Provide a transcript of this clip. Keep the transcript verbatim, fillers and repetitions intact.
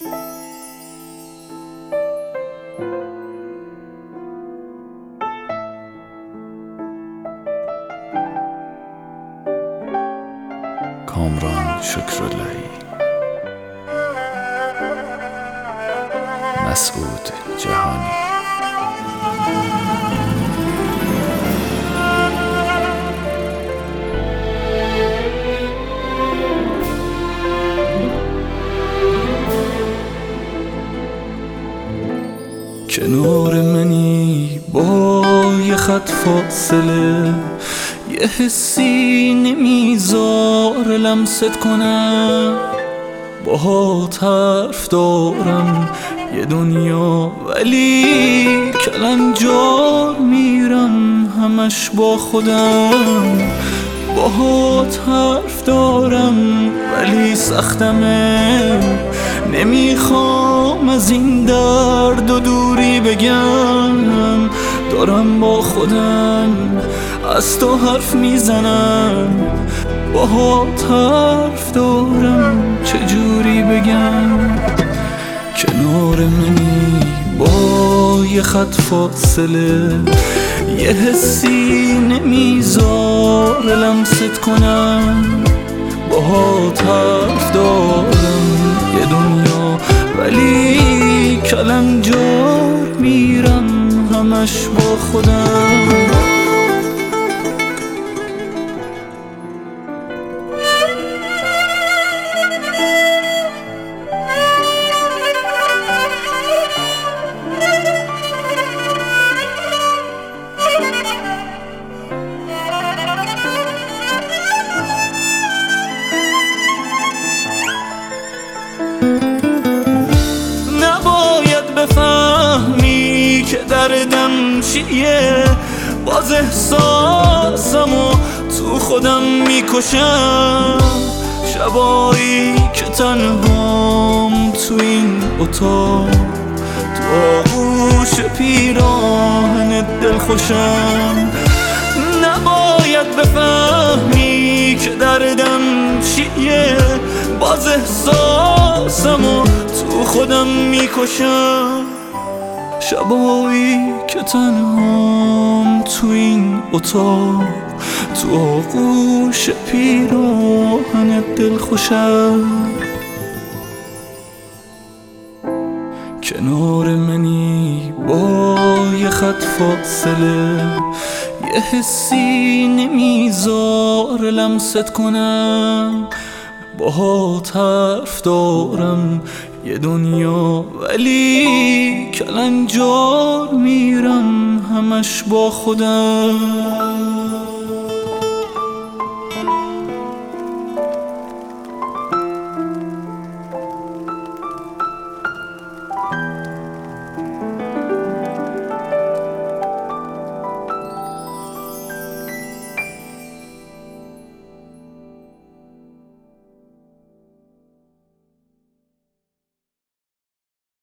کامران شکراللهی، مسعود جهانی. کنار منی با یه خط فاصله، یه حسی نمیذار لمست کنم. باهات حرف دارم یه دنیا، ولی کلنجار میرم همش با خودم. باهات حرف دارم ولی سختمه، نمیخوام از این درد و دوری بگم. دارم با خودم از تو حرف میزنم، باهات حرف دارم چجوری بگم. کنار منی با یه خط فاصله، یه حسی نمیذار لمست کنم. باهات حرف دارم یه دنیا، ولی کلنجار میرم همش با خودم. نباید بفهمی که دردم چیه، باز احساسمو تو خودم میکشم. شبایی که تنهام تو این اتاق، تو آغوش پیراهن دلخوشم. نباید بفهمی که دردم چیه، باز احساسمو تو خودم میکشم. شبایی که تنهام تو این اتاق، تو آغوش پیراهن دلخوشم. کنار منی با یه خط فاصله، یه حسی نمیذار لمست کنم. باهات حرف دارم یه دنیا، ولی کلنجار میرم همش با خودم.